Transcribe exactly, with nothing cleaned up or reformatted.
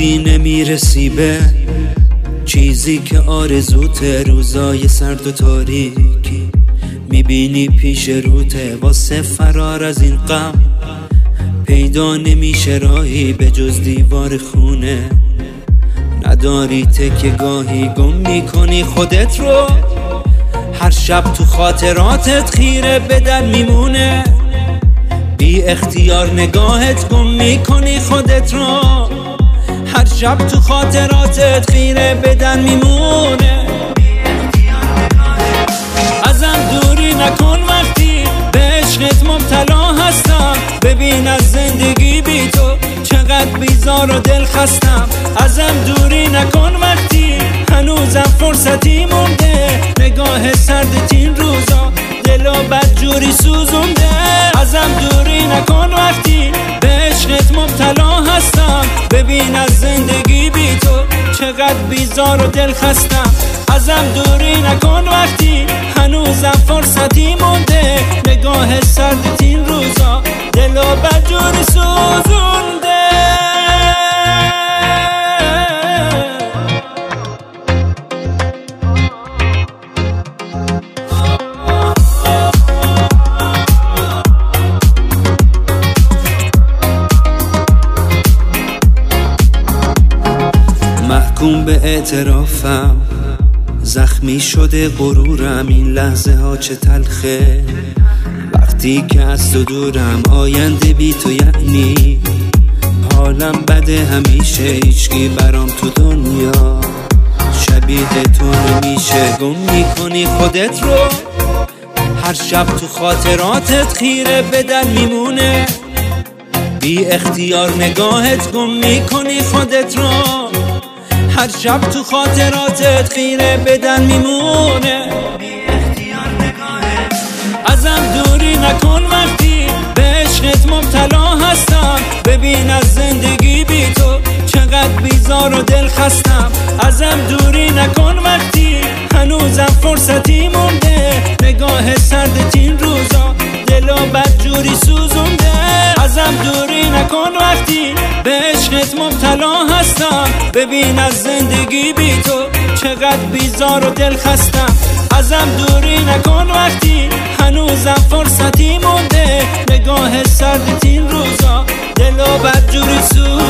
وقتی نمیرسی به چیزی که آرزوت، روزای سرد و تاریکی میبینی پیش روته، واسه فرار از این غم پیدا نمیشه راهی به جز دیوار خونه. نداری تکه گاهی گم میکنی خودت رو، هر شب تو خاطراتت خیره به دل میمونه. بی اختیار نگاهت گم میکنی خودت رو، هر شب تو خاطراتت خیره به دل میمونه. ازم دوری نکن وقتی به عشقت مبتلا هستم، ببین از زندگی بی تو چقدر بیزار و دل خستم. ازم دوری نکن وقتی هنوزم فرصتی مونده، نگاه سردت این روزا دلو بدجوری سوزونده. ازم دوری نکن وقتی به عشقت مبتلا هستم، ببین از زندگی بی تو چقدر بیزار و دل خستم. ازم دوری نکن وقتی هنوزم فرصتی مونده، نگاه سردت این روزا دلو بدجوری سوزونده. محکوم به اعترافم، زخمی شده غرورم، این لحظه ها چه تلخه وقتی که از تو دورم. آینده بی تو یعنی حالم بده همیشه، هیچکی برام تو دنیا شبیه تو نمیشه. گم میکنی خودت رو، هر شب تو خاطراتت خیره به دل میمونه. بی اختیار نگاهت گم میکنی خودت رو، هر شب تو خاطراتت خیره به دل میمونه. ازم دوری نکن وقتی به عشقت مبتلا هستم، ببین از زندگی بی تو چقدر بیزار و دل خستم. ازم دوری نکن وقتی هنوزم فرصتی مونده، نگاه سردت این روزا دلو بدجوری سوزونده. ازم دوری نکن وقتی به عشقت مبتلا هستم، ببین از زندگی بی تو چقدر بیزار و دل خستم. ازم دوری نکن وقتی هنوزم فرصتی مونده، نگاه سردت این روزا دلو بدجوری سوزونده.